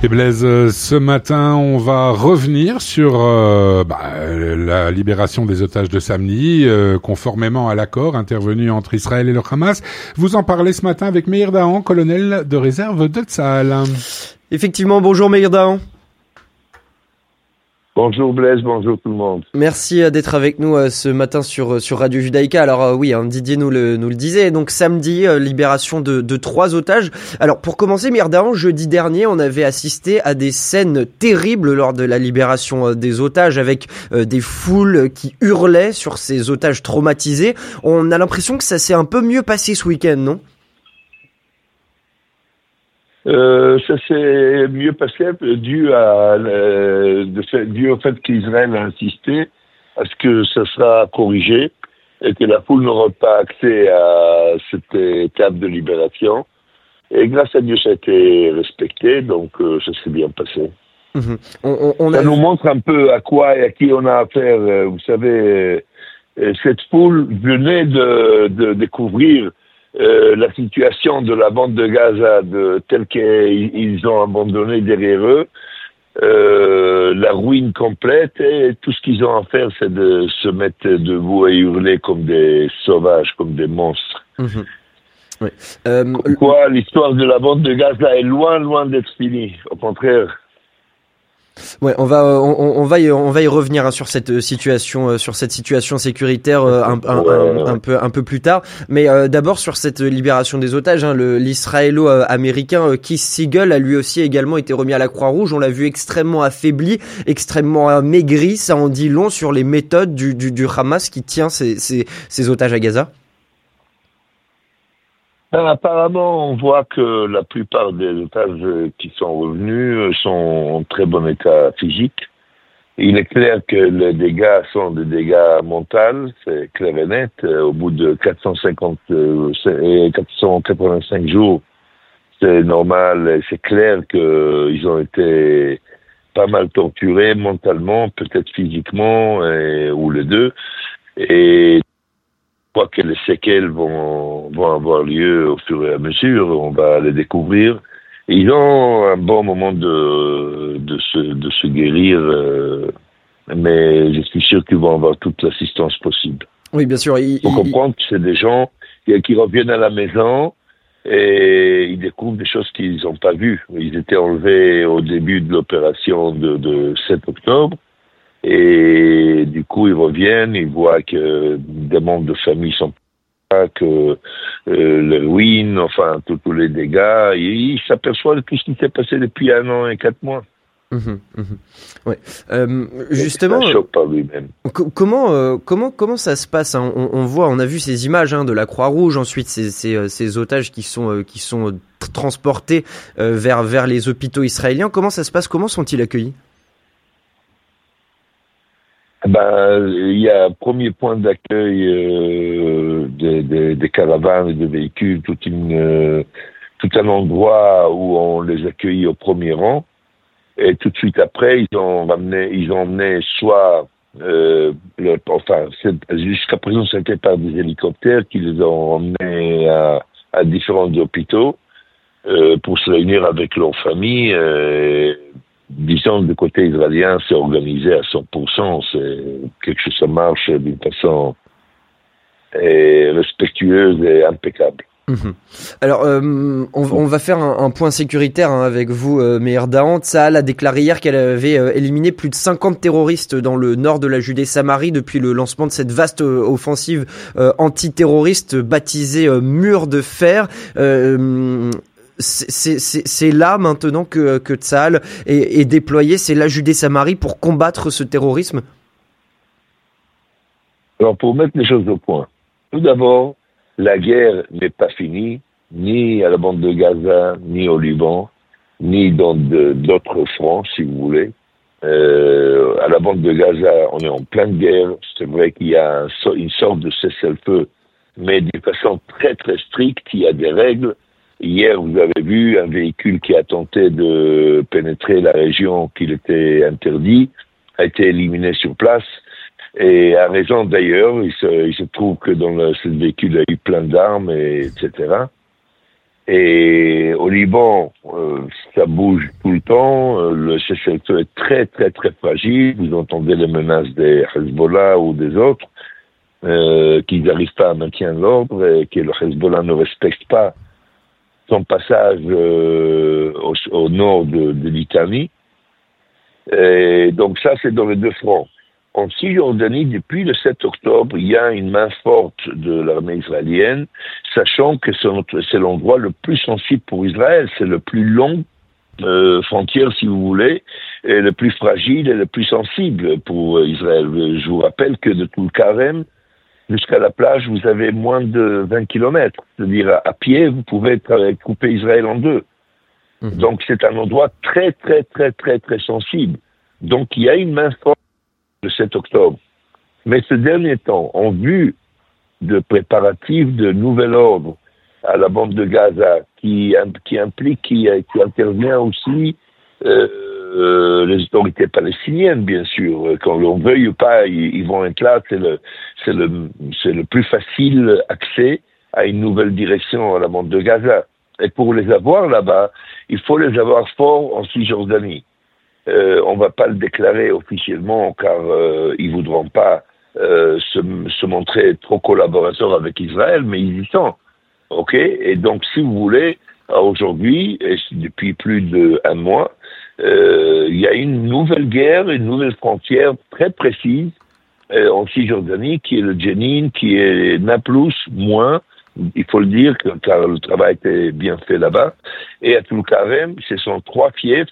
Et Blaise, ce matin, on va revenir sur la libération des otages de samedi, conformément à l'accord intervenu entre Israël et le Hamas. Vous en parlez ce matin avec Meir Dahan, colonel de réserve de Tsahal. Effectivement, bonjour Meir Dahan. Bonjour Blaise, bonjour tout le monde. Merci d'être avec nous ce matin sur Radio Judaïka. Alors Didier nous le disait, donc samedi, libération de 3 otages. Alors pour commencer, Meir Dahan, jeudi dernier, on avait assisté à des scènes terribles lors de la libération des otages, avec des foules qui hurlaient sur ces otages traumatisés. On a l'impression que ça s'est un peu mieux passé ce week-end, non ? Ça s'est mieux passé dû au fait qu'Israël a insisté à ce que ça sera corrigé et que la foule n'aura pas accès à cette étape de libération. Et grâce à Dieu, ça a été respecté, donc ça s'est bien passé. Mmh. Ça nous montre un peu à quoi et à qui on a affaire. Vous savez, cette foule venait de découvrir la situation de la bande de Gaza telle qu'ils ont abandonné derrière eux, la ruine complète, et tout ce qu'ils ont à faire, c'est de se mettre debout et hurler comme des sauvages, comme des monstres. Mmh. Oui. Pourquoi l'histoire de la bande de Gaza est loin d'être finie, au contraire. Ouais, on va y revenir sur cette situation sécuritaire un peu plus tard. Mais d'abord sur cette libération des otages, l'Israélo-américain Keith Siegel a lui aussi également été remis à la Croix-Rouge. On l'a vu extrêmement affaibli, extrêmement maigri. Ça en dit long sur les méthodes du Hamas qui tient ces otages à Gaza. Apparemment, on voit que la plupart des otages qui sont revenus sont en très bon état physique. Il est clair que les dégâts sont des dégâts mentaux, c'est clair et net. Au bout de 485 jours, c'est normal et c'est clair qu'ils ont été pas mal torturés mentalement, peut-être physiquement, ou les deux. Et que les séquelles vont avoir lieu au fur et à mesure, on va les découvrir. Et ils ont un bon moment de se guérir, mais je suis sûr qu'ils vont avoir toute l'assistance possible. Oui, bien sûr. Il faut comprendre que c'est des gens qui reviennent à la maison et ils découvrent des choses qu'ils n'ont pas vues. Ils étaient enlevés au début de l'opération de 7 octobre. Et du coup, ils reviennent, ils voient que des membres de famille sont pas, que les ruines, enfin, tous les dégâts, et ils s'aperçoivent de tout ce qui s'est passé depuis 1 an et 4 mois. Ouais. Justement, ça choque par lui-même. Comment ça se passe, hein? On a vu ces images de la Croix-Rouge, ensuite ces otages qui sont transportés vers les hôpitaux israéliens. Comment ça se passe? Comment sont-ils accueillis? Il y a un premier point d'accueil des caravanes et des véhicules, tout un endroit où on les accueille au premier rang. Et tout de suite après, ils ont emmené soit, jusqu'à présent, c'était par des hélicoptères qui les ont emmenés à différents hôpitaux pour se réunir avec leurs familles. Disons, du côté israélien, c'est organisé à 100%. C'est quelque chose qui marche d'une façon respectueuse et impeccable. Mmh. Alors, on va faire un point sécuritaire avec vous, Meir Dahan. Tsahal a déclaré hier qu'elle avait éliminé plus de 50 terroristes dans le nord de la Judée-Samarie depuis le lancement de cette vaste offensive antiterroriste baptisée Mur de Fer. C'est là maintenant que Tsahal est déployé, c'est la Judée-Samarie pour combattre ce terrorisme? Alors, pour mettre les choses au point, tout d'abord, la guerre n'est pas finie, ni à la bande de Gaza, ni au Liban, ni dans d'autres fronts, si vous voulez. À la bande de Gaza, on est en pleine guerre. C'est vrai qu'il y a une sorte de cessez-le-feu, mais d'une façon très très stricte. Il y a des règles. Hier, vous avez vu un véhicule qui a tenté de pénétrer la région qu'il était interdit, a été éliminé sur place. Et à raison d'ailleurs, il se trouve que dans ce véhicule, il y a eu plein d'armes, etc. Et au Liban, ça bouge tout le temps. Le cessez-le-feu est très, très, très fragile. Vous entendez les menaces des Hezbollah ou des autres, qu'ils n'arrivent pas à maintenir l'ordre et que le Hezbollah ne respecte pas son passage au nord de l'Italie. Et donc ça, c'est dans les deux fronts. En Cisjordanie, depuis le 7 octobre, il y a une main forte de l'armée israélienne, sachant que c'est l'endroit le plus sensible pour Israël. C'est le plus long frontière, si vous voulez, et le plus fragile et le plus sensible pour Israël. Je vous rappelle que de Tulkarem jusqu'à la plage, vous avez moins de 20 kilomètres. C'est-à-dire, à pied, vous pouvez couper Israël en deux. Donc, c'est un endroit très, très, très, très, très sensible. Donc, il y a une main forte le 7 octobre. Mais ce dernier temps, en vue de préparatifs de nouvel ordre à la bande de Gaza, qui intervient aussi les autorités palestiniennes, bien sûr. Quand l'on veuille ou pas, ils vont être là. C'est le plus facile accès à une nouvelle direction à la bande de Gaza. Et pour les avoir là-bas, il faut les avoir forts en Cisjordanie. On va pas le déclarer officiellement car ils voudront pas se montrer trop collaborateurs avec Israël, mais ils y sont. Ok. Et donc, si vous voulez, aujourd'hui, et depuis plus d'un mois, il y a une nouvelle guerre, une nouvelle frontière très précise en Cisjordanie, qui est le Jenin, qui est Naplouse moins. Il faut le dire, car le travail était bien fait là-bas. Et à Tulkarem, ce sont 3 fiefs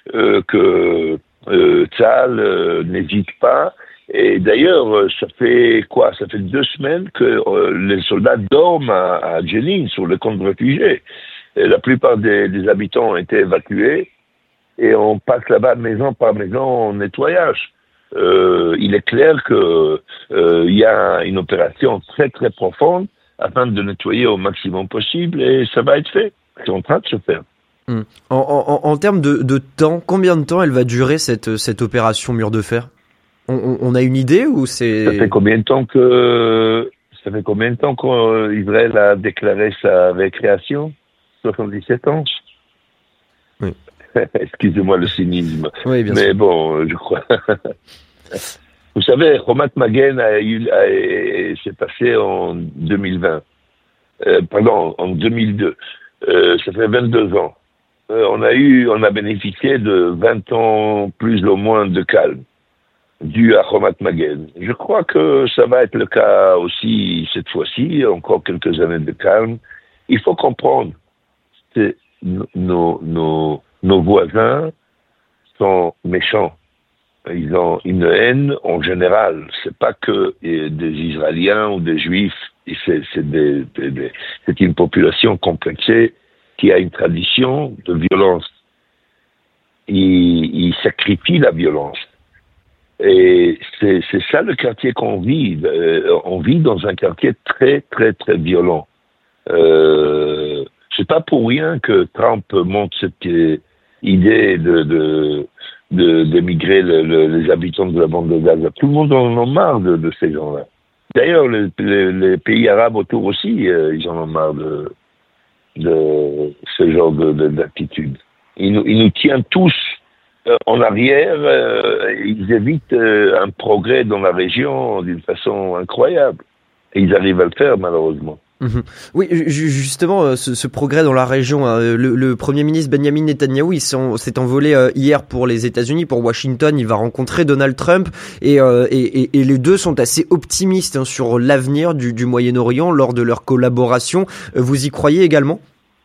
que Tzahal n'hésite pas. Et d'ailleurs, ça fait 2 semaines que les soldats dorment à Jenin, sur le camp de réfugiés. Et la plupart des habitants ont été évacués. Et on passe là-bas maison par maison en nettoyage. Il est clair que il y a une opération très, très profonde afin de nettoyer au maximum possible, et ça va être fait. C'est en train de se faire. En termes de temps, combien de temps elle va durer cette opération Mur de Fer ? On a une idée ou c'est... Ça fait combien de temps qu'Israël a déclaré sa récréation ? 77 ans. Oui. Excusez-moi le cynisme. Oui, bien mais sûr. Bon, je crois... Vous savez, Chomat Magen s'est passé en 2020. En 2002. Ça fait 22 ans. On a bénéficié de 20 ans plus ou moins de calme dû à Chomat Magen. Je crois que ça va être le cas aussi cette fois-ci, encore quelques années de calme. Il faut comprendre que nos voisins sont méchants. Ils ont une haine en général. C'est pas que des Israéliens ou des Juifs. C'est une population complexée qui a une tradition de violence. Ils sacrifient la violence. Et c'est ça le quartier qu'on vit. On vit dans un quartier très, très, très violent. C'est pas pour rien que Trump monte cette idée d'émigrer les habitants de la bande de Gaza. Tout le monde en a marre de ces gens-là. D'ailleurs, les pays arabes autour aussi, ils en ont marre de ce genre d'attitude. Ils nous tiennent tous en arrière. Ils évitent un progrès dans la région d'une façon incroyable. Et ils arrivent à le faire, malheureusement. Oui, justement, ce progrès dans la région, le Premier ministre Benjamin Netanyahou, s'est envolé hier pour les États-Unis, pour Washington. Il va rencontrer Donald Trump et les deux sont assez optimistes sur l'avenir du Moyen-Orient lors de leur collaboration. Vous y croyez également ?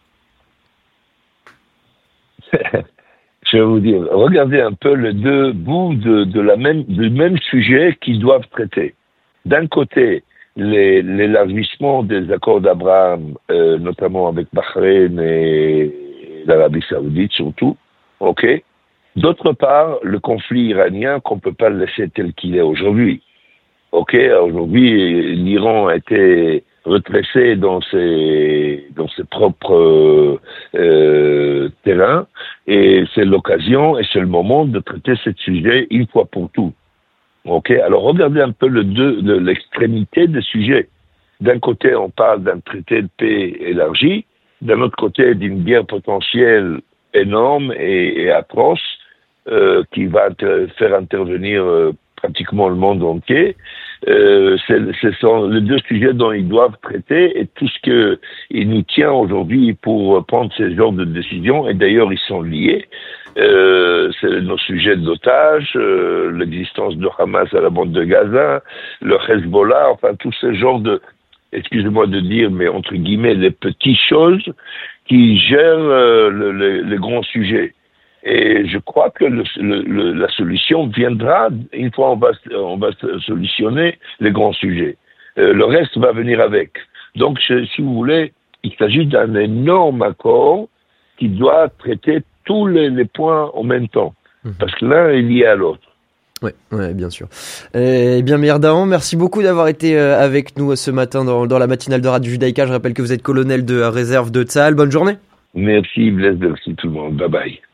Je vais vous dire, regardez un peu les deux bouts du même sujet qu'ils doivent traiter. D'un côté, l'élargissement des accords d'Abraham, notamment avec Bahreïn et l'Arabie Saoudite surtout, ok. D'autre part, le conflit iranien qu'on peut pas le laisser tel qu'il est aujourd'hui, ok. Aujourd'hui, l'Iran a été retressé dans ses propres terrains, et c'est l'occasion et c'est le moment de traiter ce sujet une fois pour toutes. Ok, alors regardez un peu l'extrémité des sujets. D'un côté, on parle d'un traité de paix élargi, d'un autre côté, d'une guerre potentielle énorme et atroce qui va faire intervenir pratiquement le monde entier. Ce sont les deux sujets dont ils doivent traiter, et tout ce que il nous tient aujourd'hui pour prendre ces genres de décisions, et d'ailleurs ils sont liés. C'est nos sujets d'otages, l'existence de Hamas à la bande de Gaza, le Hezbollah, enfin tout ce genre de, excusez-moi de dire, mais entre guillemets, les petites choses qui gèrent les grands sujets. Et je crois que la solution viendra une fois on va solutionner les grands sujets. Le reste va venir avec. Donc, si vous voulez, il s'agit d'un énorme accord qui doit traiter tous les points en même temps. Parce que l'un est lié à l'autre. Oui, ouais, bien sûr. Eh bien, Meir Dahan, merci beaucoup d'avoir été avec nous ce matin dans la matinale de Radio Judaïka. Je rappelle que vous êtes colonel de réserve de Tsahal. Bonne journée. Merci, Blaise, merci tout le monde. Bye bye.